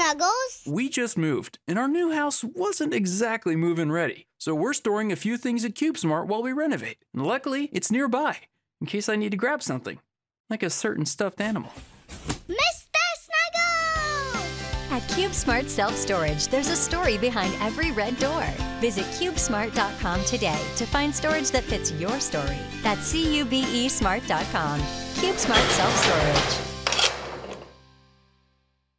Snuggles? We just moved, and our new house wasn't exactly move-in ready. So we're storing a few things at CubeSmart while we renovate. And luckily, it's nearby, in case I need to grab something, like a certain stuffed animal. Mr. Snuggles! At CubeSmart Self-Storage, there's a story behind every red door. Visit CubeSmart.com today to find storage that fits your story. That's CUBESmart.com. CubeSmart Self-Storage.